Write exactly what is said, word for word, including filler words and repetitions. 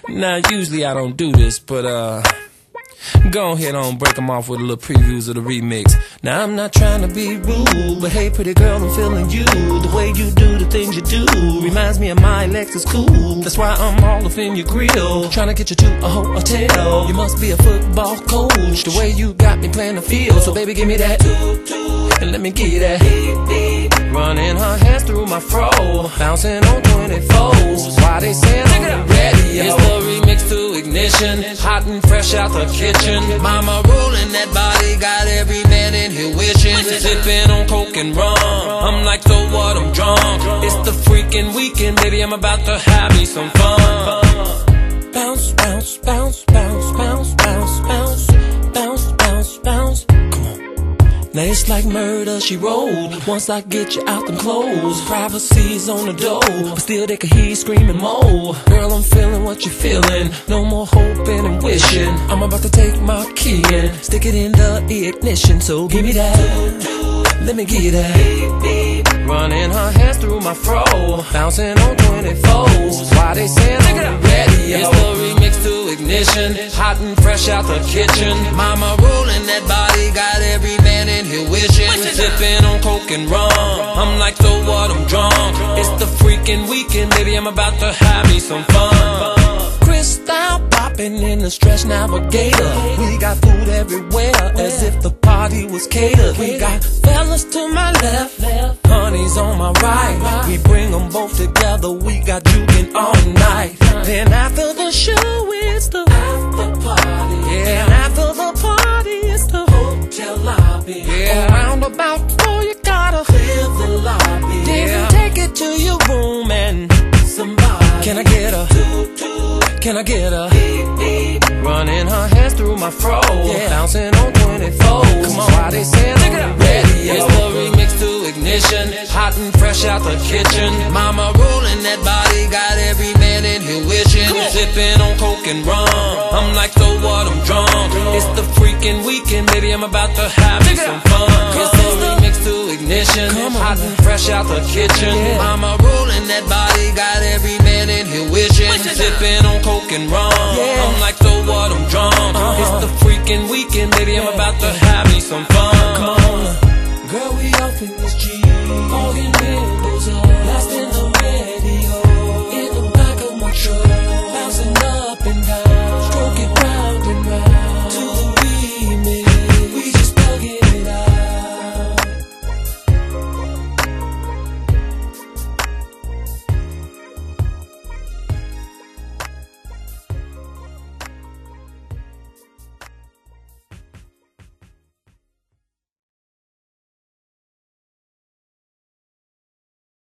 Now, usually I don't do this, but uh, go ahead on, break them off with a little previews of the remix. Now, I'm not trying to be rude, but hey, pretty girl, I'm feeling you. The way you do the things you do reminds me of my Lexus cool. That's why I'm all up in your grill, trying to get you to a hotel. You must be a football coach, the way you got me playing the field. So baby, give me that, and let me give you that. Running her hands through my fro, bouncing on twenty-fours. Why they saying on the radio? It's the remix to Ignition, hot and fresh out the kitchen. Mama rolling that body, got every man in here wishing. Sipping on coke and rum, I'm like, so what, I'm drunk. It's the freaking weekend, baby, I'm about to have me some fun. Bounce, bounce, bounce, bounce, bounce, bounce, bounce, bounce, bounce, bounce. Come on. Now it's like murder, she rolled. Once I get you out them clothes, privacy's on the door, but still they can hear you screaming more. Girl, I'm feeling what you're feeling, no more hoping and wishing. I'm about to take my key and stick it in the ignition. So give me that, let me give you that. Running her hands through my fro, bouncing on twenty-fours. Why they saying on the radio? It's the remix to Ignition, hot and fresh out the kitchen. Mama rolling that body, got every man in here wishing. Sipping on coke and rum, I'm like, so what, I'm drunk. It's the freaking weekend, baby, I'm about to have me some fun. Crystal popping in the Stretch Navigator. We got food everywhere, as if the party was catered. We got fellas to my left, honey's on my right. We bring them both together, we got juking all night. Then after the show, it's the after party. Yeah, and after the party, it's the hotel lobby. Yeah, around about four, you gotta clear the lobby. Then yeah, take it to your room and somebody. Can I get a Can I get a running her hands through my fro, yeah, bouncing on twenty-fours. Come on, why they saying on the radio? It's the remix to Ignition, hot and fresh out the kitchen. Mama rolling that body, got every man in here wishing. Sipping on coke and rum, I'm like, so what, I'm drunk. It's the freaking weekend, baby, I'm about to have me some fun. It's the remix to Ignition, hot and fresh out the kitchen. Mama rolling that body, got every man in here wishing. Sipping on coke and rum, I'm like, so what, I'm drunk. It's the freaking weekend, baby, I'm about to have me some fun. Come on, girl, we off in this G